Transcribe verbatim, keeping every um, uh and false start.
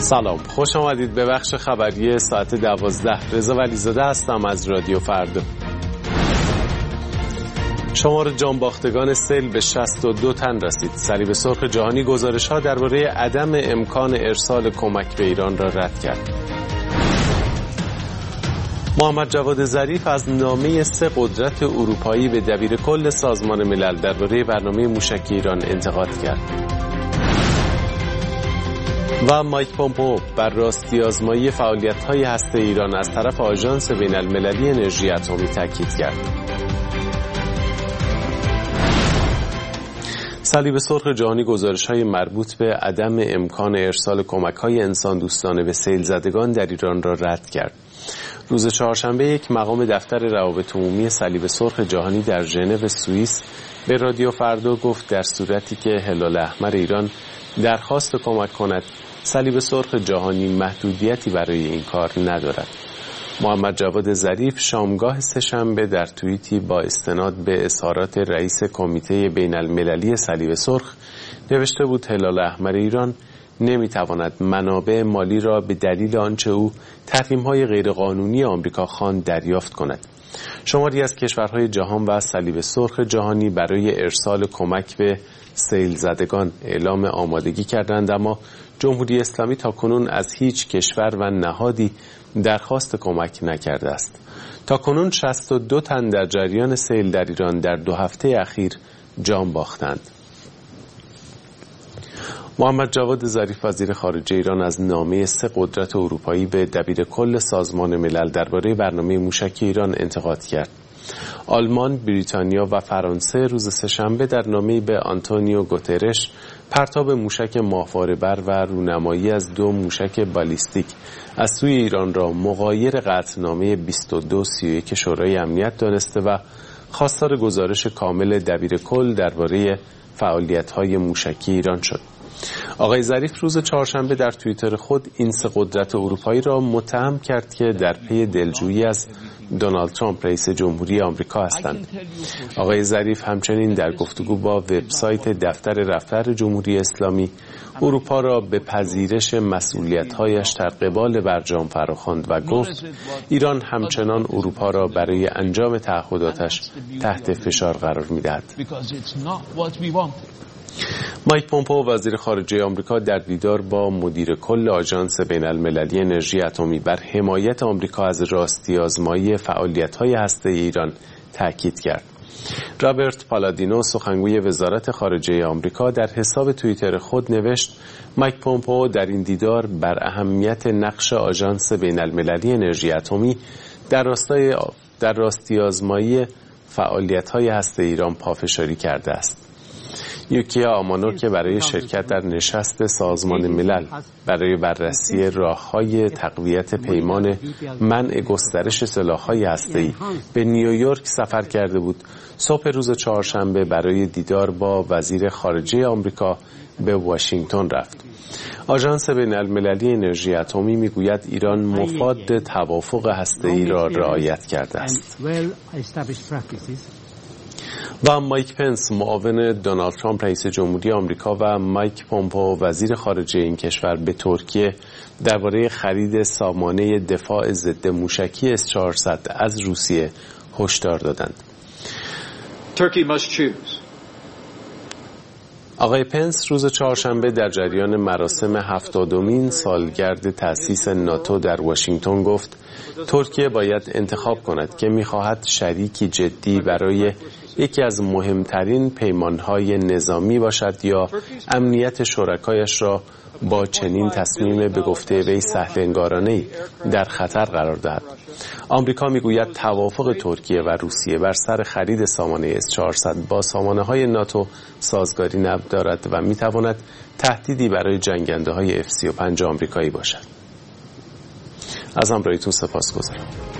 سلام، خوش آمدید به بخش خبری ساعت دوازده. رضا ولیزاده هستم از رادیو فردا. شمار جانباختگان سیل به شصت و دو تن رسید. صلیب سرخ جهانی گزارش‌ها درباره عدم امکان ارسال کمک به ایران را رد کرد. محمد جواد ظریف از نامه سه قدرت اروپایی به دبیرکل سازمان ملل درباره برنامه موشکی ایران انتقاد کرد. و مایک پومپئو بر راستی آزمایی فعالیت‌های هسته ایران از طرف آژانس بین‌المللی انرژی اتمی تاکید کرد. صلیب سرخ جهانی گزارش‌های مربوط به عدم امکان ارسال کمک‌های انسان دوستانه به سیل زدگان در ایران را رد کرد. روز چهارشنبه یک مقام دفتر روابط عمومی صلیب سرخ جهانی در ژنو سوئیس به رادیو فردا گفت در صورتی که هلال احمر ایران درخواست کمک کند، صلیب سرخ جهانی محدودیتی برای این کار ندارد. محمد جواد ظریف شامگاه سه‌شنبه در توییتی با استناد به اظهارات رئیس کمیته بین المللی صلیب سرخ نوشته بود هلال احمر ایران نمیتواند منابع مالی را به دلیل آنچه او تحریم‌های غیرقانونی آمریکا خواند دریافت کند. شماری از کشورهای جهان و صلیب سرخ جهانی برای ارسال کمک به سیل زدگان اعلام آمادگی کردند، اما جمهوری اسلامی تاکنون از هیچ کشور و نهادی درخواست کمک نکرده است. تاکنون شصت و دو تن در جریان سیل در ایران در دو هفته اخیر جان باختند. محمد جواد ظریف وزیر خارجه ایران از نامه سه قدرت اروپایی به دبیرکل سازمان ملل درباره برنامه موشکی ایران انتقاد کرد. آلمان، بریتانیا و فرانسه روز سه‌شنبه در نامه‌ای به آنتونیو گوترش پرتاب موشک ماهواره‌بر و رونمایی از دو موشک بالیستیک از سوی ایران را مغایر قطعنامه بیست و دو سی و یک شورای امنیت دانسته و خواستار گزارش کامل دبیرکل درباره فعالیت‌های موشکی ایران شد. آقای ظریف روز چهارشنبه در توییتر خود این سه قدرت اروپایی را متهم کرد که در پی دلجویی از دونالد ترامپ رئیس جمهوری آمریکا هستند. آقای ظریف همچنین در گفتگو با وبسایت دفتر رفتار جمهوری اسلامی اروپا را به پذیرش مسئولیت‌هایش در قبال برجام فراخواند و گفت ایران همچنان اروپا را برای انجام تعهداتش تحت فشار قرار می‌دهد. مایک پومپئو وزیر خارجه آمریکا در دیدار با مدیر کل آژانس بین‌المللی انرژی اتمی بر حمایت آمریکا از راستی آزمایی فعالیت‌های هسته ایران تاکید کرد. رابرت پالادینو سخنگوی وزارت خارجه آمریکا در حساب توییتر خود نوشت مایک پومپئو در این دیدار بر اهمیت نقش آژانس بین‌المللی انرژی اتمی در راستای در راستی آزمایی فعالیت‌های هسته ایران پافشاری کرده است. یوکیا آمانو که برای شرکت در نشست سازمان ملل برای بررسی راه‌های تقویت پیمان منع گسترش سلاح‌های هسته‌ای به نیویورک سفر کرده بود، صبح روز چهارشنبه برای دیدار با وزیر خارجه آمریکا به واشنگتن رفت. آژانس بین‌المللی انرژی اتمی میگوید ایران مفاد توافق هسته‌ای را رعایت کرده است. و مایک پنس معاون دونالد ترامپ رئیس جمهوری آمریکا و مایک پومپئو وزیر خارجه این کشور به ترکیه درباره خرید سامانه دفاع ضد موشکی اس چهارصد از روسیه هشدار دادند. آقای پنس روز چهارشنبه در جریان مراسم هفتادمین سالگرد تأسیس ناتو در واشنگتن گفت ترکیه باید انتخاب کند که می‌خواهد شریکی جدی برای یکی از مهمترین پیمانهای نظامی باشد یا امنیت شرکایش را با چنین تصمیم به گفته وی سهل انگارانه‌ای در خطر قرار دهد. آمریکا میگوید توافق ترکیه و روسیه بر سر خرید سامانه اس چهارصد با سامانه‌های ناتو سازگاری ندارد و میتواند تهدیدی برای جنگنده‌های اف سی و پنج آمریکایی باشد. از همراهیتون سپاسگزارم.